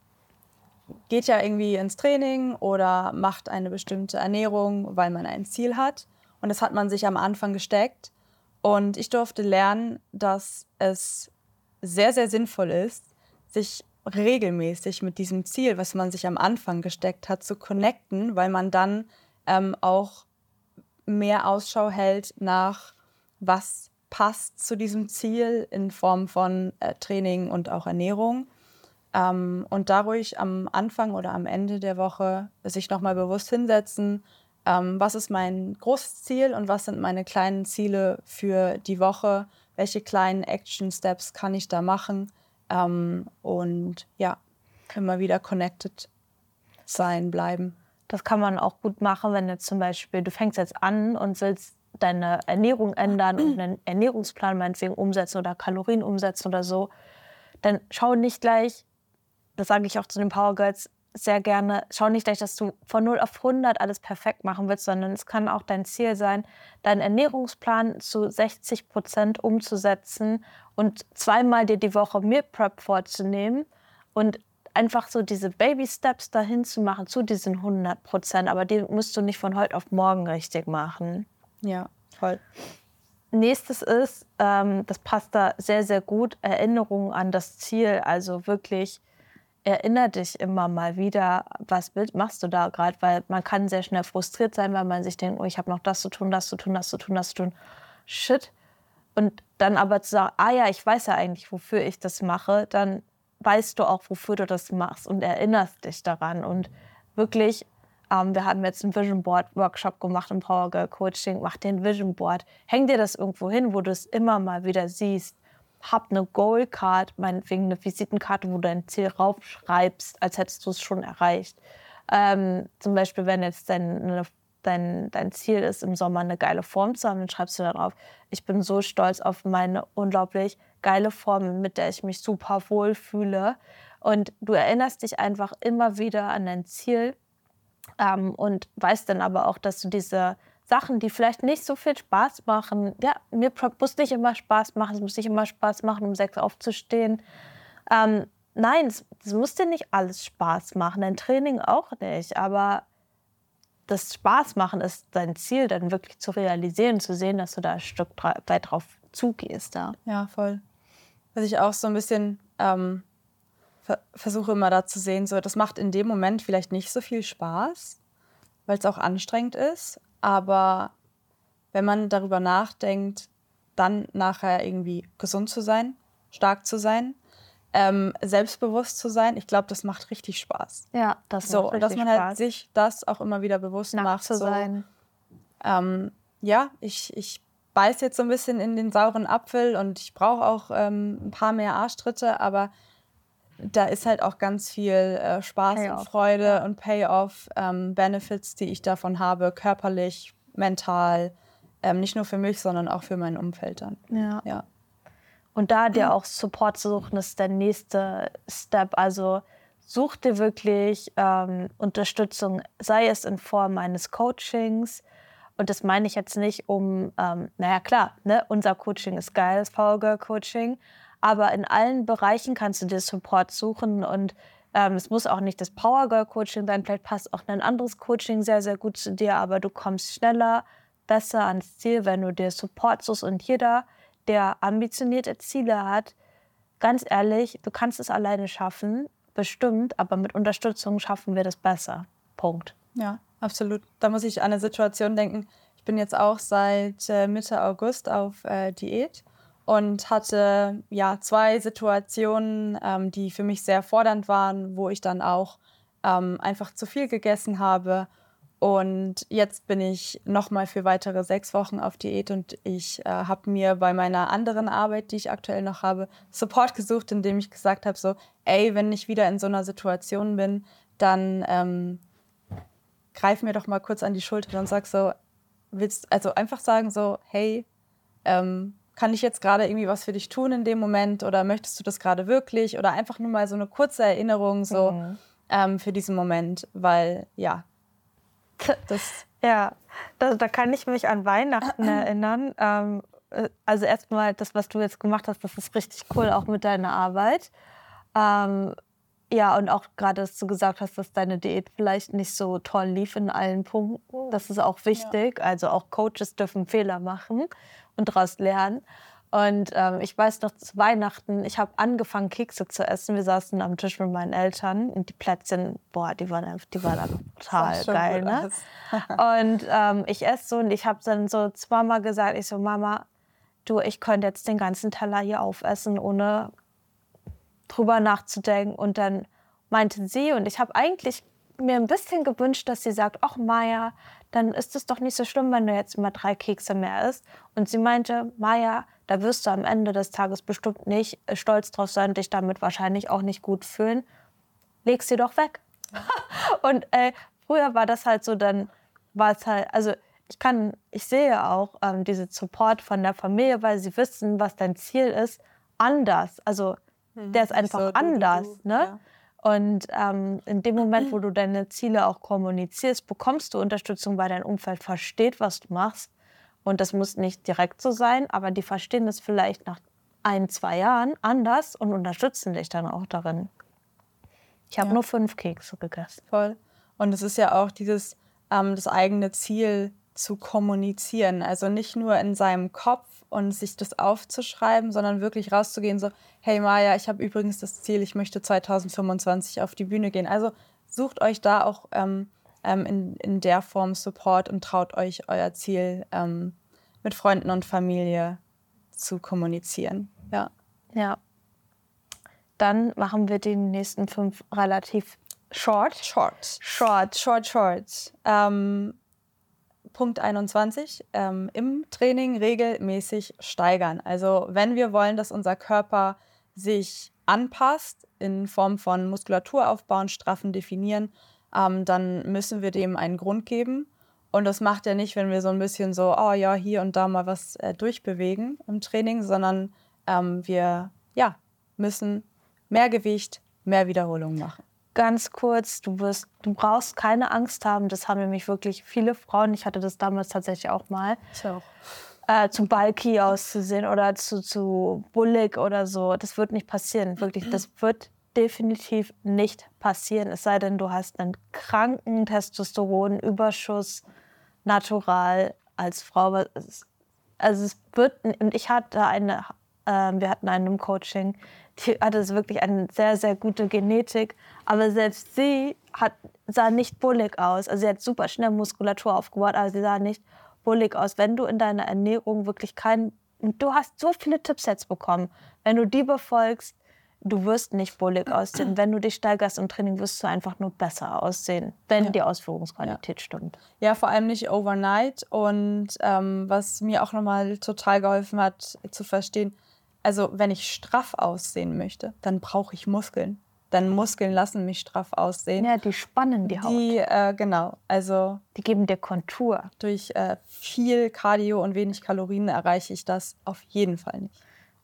geht ja irgendwie ins Training oder macht eine bestimmte Ernährung, weil man ein Ziel hat. Und das hat man sich am Anfang gesteckt. Und ich durfte lernen, dass es sehr, sehr sinnvoll ist, sich regelmäßig mit diesem Ziel, was man sich am Anfang gesteckt hat, zu connecten, weil man dann auch mehr Ausschau hält nach, was passt zu diesem Ziel in Form von Training und auch Ernährung. Und da ruhig am Anfang oder am Ende der Woche sich nochmal bewusst hinsetzen, was ist mein großes Ziel und was sind meine kleinen Ziele für die Woche, welche kleinen Action-Steps kann ich da machen und ja, immer wieder connected sein, bleiben. Das kann man auch gut machen, wenn du zum Beispiel, du fängst jetzt an und willst deine Ernährung ändern und einen Ernährungsplan meinetwegen umsetzen oder Kalorien umsetzen oder so. Dann schau nicht gleich, das sage ich auch zu den Power Girls sehr gerne, schau nicht gleich, dass du von 0 auf 100 alles perfekt machen willst, sondern es kann auch dein Ziel sein, deinen Ernährungsplan zu 60% umzusetzen und 2-mal dir die Woche Meal Prep vorzunehmen und einfach so diese Baby-Steps dahin zu machen, zu diesen 100%. Aber die musst du nicht von heute auf morgen richtig machen. Ja, voll. Nächstes ist, das passt da sehr, sehr gut, Erinnerungen an das Ziel. Also wirklich erinnere dich immer mal wieder, was machst du da gerade? Weil man kann sehr schnell frustriert sein, weil man sich denkt, oh, ich habe noch das zu tun, das zu tun, das zu tun, das zu tun. Shit. Und dann aber zu sagen, ja, ich weiß ja eigentlich, wofür ich das mache, dann weißt du auch, wofür du das machst und erinnerst dich daran. Und wirklich, wir haben jetzt einen Vision Board Workshop gemacht im Power Girl Coaching. Mach dir ein Vision Board. Häng dir das irgendwo hin, wo du es immer mal wieder siehst. Hab eine Goal Card, meinetwegen eine Visitenkarte, wo du dein Ziel raufschreibst, als hättest du es schon erreicht. Zum Beispiel, wenn jetzt dein Ziel ist, im Sommer eine geile Form zu haben, dann schreibst du da drauf, ich bin so stolz auf meine unglaublich geile Form, mit der ich mich super wohl fühle. Und du erinnerst dich einfach immer wieder an dein Ziel und weißt dann aber auch, dass du diese Sachen, die vielleicht nicht so viel Spaß machen, ja, mir muss nicht immer Spaß machen, es muss nicht immer Spaß machen, um 6 aufzustehen. Nein, es muss dir nicht alles Spaß machen, dein Training auch nicht, aber das Spaß machen ist dein Ziel, dann wirklich zu realisieren, zu sehen, dass du da ein Stück weit drauf zugehst. Da. Ja, voll. Was ich auch so ein bisschen versuche immer da zu sehen, so, das macht in dem Moment vielleicht nicht so viel Spaß, weil es auch anstrengend ist, aber wenn man darüber nachdenkt, dann nachher irgendwie gesund zu sein, stark zu sein, selbstbewusst zu sein, ich glaube, das macht richtig Spaß. Ja, das So, macht und dass richtig man Spaß. halt sich das auch immer wieder bewusst Nackt macht. zu so, sein. Ja, ich beiß jetzt so ein bisschen in den sauren Apfel und ich brauche auch ein paar mehr Arschtritte, aber da ist halt auch ganz viel Spaß Payoff. und Freude und Payoff, Benefits, die ich davon habe, körperlich, mental, nicht nur für mich, sondern auch für mein Umfeld dann. Ja. Und da dir auch Support zu suchen, ist der nächste Step. Also such dir wirklich Unterstützung, sei es in Form eines Coachings. Und das meine ich jetzt nicht naja klar, ne, unser Coaching ist geil, das Power Girl Coaching, aber in allen Bereichen kannst du dir Support suchen und es muss auch nicht das Power Girl Coaching sein, vielleicht passt auch ein anderes Coaching sehr, sehr gut zu dir, aber du kommst schneller, besser ans Ziel, wenn du dir Support suchst. Und jeder, der ambitionierte Ziele hat, ganz ehrlich, du kannst es alleine schaffen, bestimmt, aber mit Unterstützung schaffen wir das besser. Punkt. Ja, absolut. Da muss ich an eine Situation denken. Ich bin jetzt auch seit Mitte August auf Diät und hatte 2 Situationen, die für mich sehr fordernd waren, wo ich dann auch einfach zu viel gegessen habe. Und jetzt bin ich nochmal für weitere 6 Wochen auf Diät und ich habe mir bei meiner anderen Arbeit, die ich aktuell noch habe, Support gesucht, indem ich gesagt habe, so, ey, wenn ich wieder in so einer Situation bin, dann greif mir doch mal kurz an die Schulter und sag so, also einfach sagen so, hey, kann ich jetzt gerade irgendwie was für dich tun in dem Moment oder möchtest du das gerade wirklich? Oder einfach nur mal so eine kurze Erinnerung so für diesen Moment, weil da kann ich mich an Weihnachten erinnern. Also erstmal das, was du jetzt gemacht hast, das ist richtig cool, auch mit deiner Arbeit. Und auch gerade, dass du gesagt hast, dass deine Diät vielleicht nicht so toll lief in allen Punkten. Das ist auch wichtig. Ja. Also auch Coaches dürfen Fehler machen und daraus lernen. Und ich weiß noch, zu Weihnachten, ich habe angefangen, Kekse zu essen. Wir saßen am Tisch mit meinen Eltern und die Plätzchen, die waren einfach total geil. Ne? Und ich esse so und ich habe dann so zweimal gesagt, ich so, Mama, du, ich könnte jetzt den ganzen Teller hier aufessen, ohne drüber nachzudenken. Und dann meinte sie, und ich habe eigentlich mir ein bisschen gewünscht, dass sie sagt, ach Maja, dann ist es doch nicht so schlimm, wenn du jetzt immer 3 Kekse mehr isst. Und sie meinte, Maja, da wirst du am Ende des Tages bestimmt nicht stolz drauf sein, dich damit wahrscheinlich auch nicht gut fühlen. Leg sie doch weg. Und früher war das halt so, dann war es halt, also ich sehe auch diesen Support von der Familie, weil sie wissen, was dein Ziel ist, anders. Also der ist einfach so, anders, ne? Ja. Und in dem Moment, wo du deine Ziele auch kommunizierst, bekommst du Unterstützung, weil dein Umfeld versteht, was du machst. Und das muss nicht direkt so sein, aber die verstehen das vielleicht nach 1, 2 Jahren anders und unterstützen dich dann auch darin. Ich habe nur 5 Kekse gegessen. Voll. Und es ist ja auch dieses, das eigene Ziel zu kommunizieren. Also nicht nur in seinem Kopf und sich das aufzuschreiben, sondern wirklich rauszugehen, so, hey Maja, ich habe übrigens das Ziel, ich möchte 2025 auf die Bühne gehen. Also sucht euch da auch in der Form Support und traut euch, euer Ziel mit Freunden und Familie zu kommunizieren. Ja. Dann machen wir die nächsten 5 relativ short. Punkt 21, im Training regelmäßig steigern. Also wenn wir wollen, dass unser Körper sich anpasst in Form von Muskulatur aufbauen, straffen, definieren, dann müssen wir dem einen Grund geben. Und das macht ja nicht, wenn wir so ein bisschen so, hier und da mal was durchbewegen im Training, sondern wir müssen mehr Gewicht, mehr Wiederholungen machen. Ganz kurz, du brauchst keine Angst haben. Das haben nämlich wirklich viele Frauen. Ich hatte das damals tatsächlich auch mal. Ich auch. Zu bulky auszusehen oder zu bullig oder so. Das wird nicht passieren. Wirklich, das wird definitiv nicht passieren. Es sei denn, du hast einen kranken Testosteronüberschuss natural als Frau. Also es wird, und ich hatte wir hatten einen im Coaching, die hatte wirklich eine sehr, sehr gute Genetik, aber selbst sie sah nicht bullig aus. Also sie hat super schnell Muskulatur aufgebaut, aber sie sah nicht bullig aus. Wenn du in deiner Ernährung wirklich du hast so viele Tipps jetzt bekommen, wenn du die befolgst, du wirst nicht bullig aussehen. Wenn du dich steigerst im Training, wirst du einfach nur besser aussehen, wenn die Ausführungsqualität stimmt. Ja, vor allem nicht overnight. Und was mir auch nochmal total geholfen hat, zu verstehen, also wenn ich straff aussehen möchte, dann brauche ich Muskeln. Dann Muskeln lassen mich straff aussehen. Ja, die spannen die Haut. Genau. Also die geben dir Kontur. Durch viel Cardio und wenig Kalorien erreiche ich das auf jeden Fall nicht.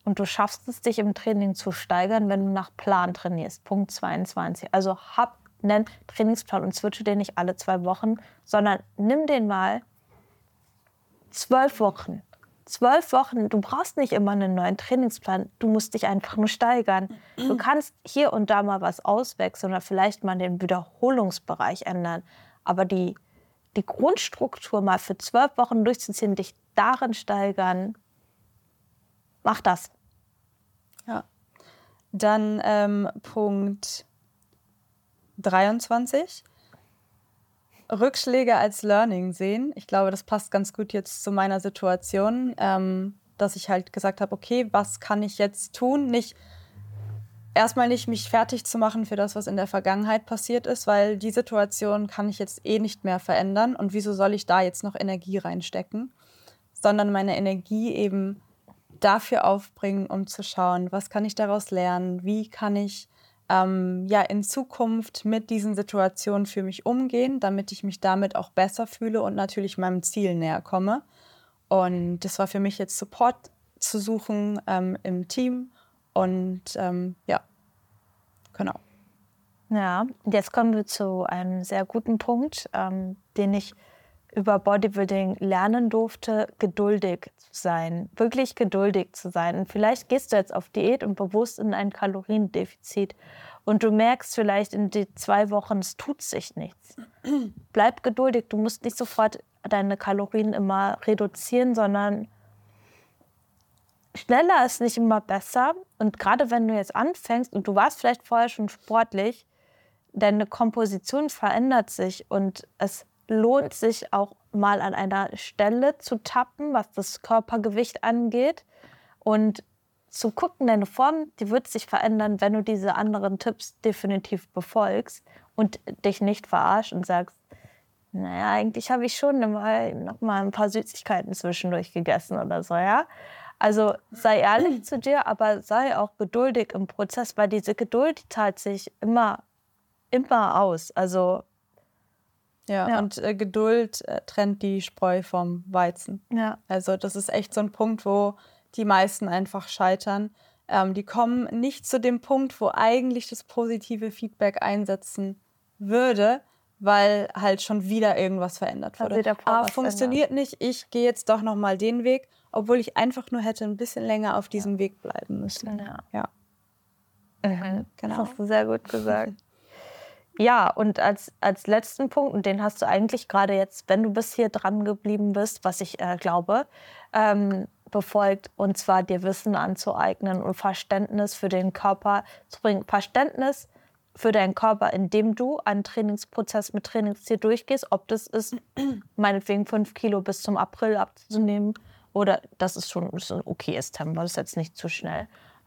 und du schaffst es, dich im Training zu steigern, wenn du nach Plan trainierst. Punkt 22. Also hab einen Trainingsplan und switche den nicht alle 2 Wochen, sondern nimm den mal 12 Wochen. 12 Wochen, du brauchst nicht immer einen neuen Trainingsplan, du musst dich einfach nur steigern. Du kannst hier und da mal was auswechseln oder vielleicht mal den Wiederholungsbereich ändern. Aber die Grundstruktur mal für 12 Wochen durchzuziehen, dich darin steigern, mach das. Ja. Dann Punkt 23. Rückschläge als Learning sehen. Ich glaube, das passt ganz gut jetzt zu meiner Situation, dass ich halt gesagt habe, okay, was kann ich jetzt tun? Erstmal nicht mich fertig zu machen für das, was in der Vergangenheit passiert ist, weil die Situation kann ich jetzt eh nicht mehr verändern. Und wieso soll ich da jetzt noch Energie reinstecken? Sondern meine Energie eben dafür aufbringen, um zu schauen, was kann ich daraus lernen? Wie kann ich in Zukunft mit diesen Situationen für mich umgehen, damit ich mich damit auch besser fühle und natürlich meinem Ziel näher komme. Und das war für mich jetzt Support zu suchen im Team und genau. Ja, und jetzt kommen wir zu einem sehr guten Punkt, den ich über Bodybuilding lernen durfte, geduldig zu sein, wirklich geduldig zu sein. Und vielleicht gehst du jetzt auf Diät und bewusst in ein Kaloriendefizit und du merkst vielleicht in die 2 Wochen, es tut sich nichts. Bleib geduldig, du musst nicht sofort deine Kalorien immer reduzieren, sondern schneller ist nicht immer besser. Und gerade wenn du jetzt anfängst und du warst vielleicht vorher schon sportlich, deine Komposition verändert sich und es lohnt sich auch mal an einer Stelle zu tappen, was das Körpergewicht angeht und zu gucken, deine Form, die wird sich verändern, wenn du diese anderen Tipps definitiv befolgst und dich nicht verarscht und sagst, naja, eigentlich habe ich schon noch mal ein paar Süßigkeiten zwischendurch gegessen oder so, ja. Also sei ehrlich zu dir, aber sei auch geduldig im Prozess, weil diese Geduld, die zahlt sich immer aus. Also Ja. Und Geduld trennt die Spreu vom Weizen. ja. Also das ist echt so ein Punkt, wo die meisten einfach scheitern. Die kommen nicht zu dem Punkt, wo eigentlich das positive Feedback einsetzen würde, weil halt schon wieder irgendwas verändert wurde. Funktioniert nicht, ich gehe jetzt doch noch mal den Weg, obwohl ich einfach nur hätte ein bisschen länger auf diesem Weg bleiben müssen. Ja. Genau. Genau. Das hast du sehr gut gesagt. Ja, und als letzten Punkt, und den hast du eigentlich gerade jetzt, wenn du bis hier dran geblieben bist, was ich glaube, befolgt, und zwar dir Wissen anzueignen und Verständnis für den Körper zu bringen. Verständnis für deinen Körper, indem du einen Trainingsprozess mit Trainingsziel durchgehst, ob das ist, meinetwegen 5 Kilo bis zum April abzunehmen, oder das ist schon ein okayes Tempo, das ist jetzt nicht zu schnell.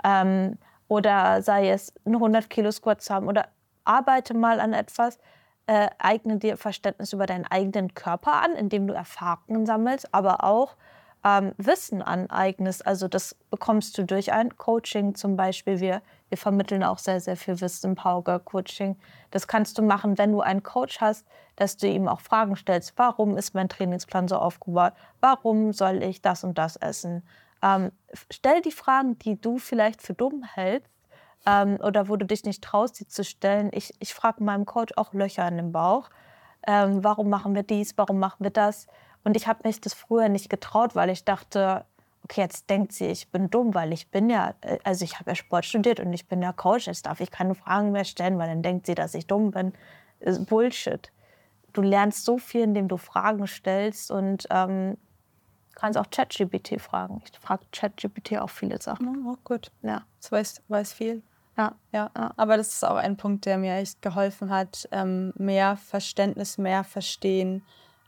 Oder sei es, eine 100 Kilo Squat zu haben, oder arbeite mal an etwas, eigne dir Verständnis über deinen eigenen Körper an, indem du Erfahrungen sammelst, aber auch Wissen aneignest. Also das bekommst du durch ein Coaching zum Beispiel. Wir vermitteln auch sehr, sehr viel Wissen im Power Girl Coaching. Das kannst du machen, wenn du einen Coach hast, dass du ihm auch Fragen stellst. Warum ist mein Trainingsplan so aufgebaut? Warum soll ich das und das essen? Stell die Fragen, die du vielleicht für dumm hältst, oder wo du dich nicht traust, die zu stellen. Ich frage meinem Coach auch Löcher in den Bauch. Warum machen wir dies? Warum machen wir das? Und ich habe mich das früher nicht getraut, weil ich dachte, okay, jetzt denkt sie, ich bin dumm, weil ich bin ja, also ich habe ja Sport studiert und ich bin ja Coach. Jetzt darf ich keine Fragen mehr stellen, weil dann denkt sie, dass ich dumm bin. Das ist Bullshit. Du lernst so viel, indem du Fragen stellst, und kannst auch ChatGPT fragen. Ich frage ChatGPT auch viele Sachen. Oh, gut. Ja. Das weiß viel. Ja. Aber das ist auch ein Punkt, der mir echt geholfen hat. Mehr Verständnis, mehr Verstehen.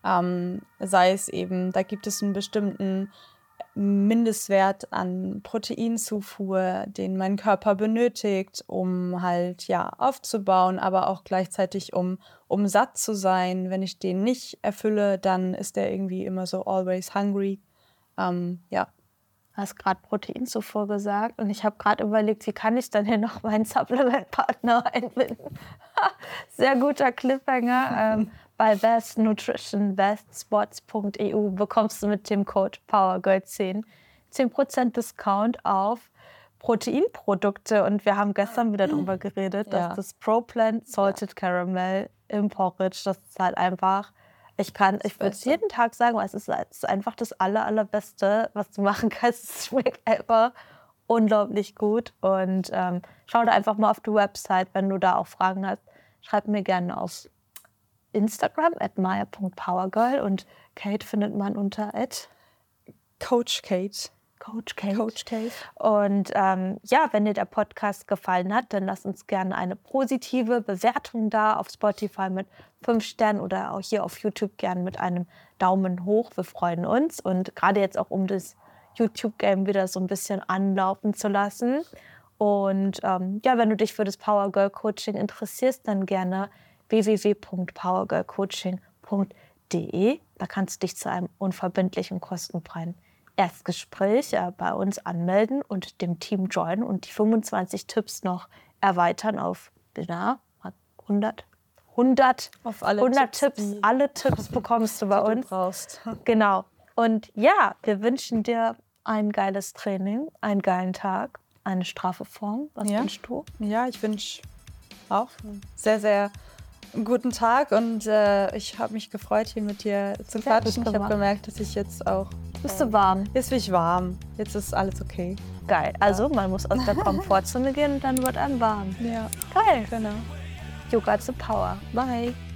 Sei es eben, da gibt es einen bestimmten Mindestwert an Proteinzufuhr, den mein Körper benötigt, um halt aufzubauen, aber auch gleichzeitig um satt zu sein. Wenn ich den nicht erfülle, dann ist der irgendwie immer so always hungry. Du hast gerade Proteinzufuhr gesagt und ich habe gerade überlegt, wie kann ich dann hier noch meinen Supplement-Partner einbinden. Sehr guter Cliffhanger. Bei Best Nutrition, bestspots.eu bekommst du mit dem Code POWERGIRL10 10% Discount auf Proteinprodukte und wir haben gestern wieder darüber geredet, Ja. dass das Pro-Plant Salted Caramel im Porridge, das ist halt einfach, ich würde es Beste. jeden Tag sagen, weil es ist einfach das Allerbeste, was du machen kannst. Es schmeckt einfach unglaublich gut und schau da einfach mal auf die Website, wenn du da auch Fragen hast. Schreib mir gerne auf Instagram @maya.powergirl und Kate findet man unter Coach Kate. Coach Kate. Coach Kate. Und ja, wenn dir der Podcast gefallen hat, dann lass uns gerne eine positive Bewertung da auf Spotify mit 5 Sternen oder auch hier auf YouTube gerne mit einem Daumen hoch. Wir freuen uns. Und gerade jetzt auch, um das YouTube-Game wieder so ein bisschen anlaufen zu lassen. Und ja, wenn du dich für das Power Girl Coaching interessierst, dann gerne www.powergirlcoaching.de. Da kannst du dich zu einem unverbindlichen, kostenfreien Erstgespräch bei uns anmelden und dem Team joinen und die 25 Tipps noch erweitern auf 100 Auf alle 100 Tipps, Tipps. die Alle Tipps bekommst du bei du uns. brauchst. Genau. Und ja, wir wünschen dir ein geiles Training, einen geilen Tag, eine straffe Form. Was Ja. wünschst du? Ja, ich wünsche auch einen sehr, sehr guten Tag und ich habe mich gefreut, hier mit dir zu Sehr gut quatschen. Ich habe gemacht. gemerkt, dass ich jetzt auch... Bist du warm? Jetzt bin ich warm. Jetzt ist alles okay. Geil. Also man muss aus der Komfortzone gehen und dann wird einem warm. Ja, Geil. genau. You got the power. Bye.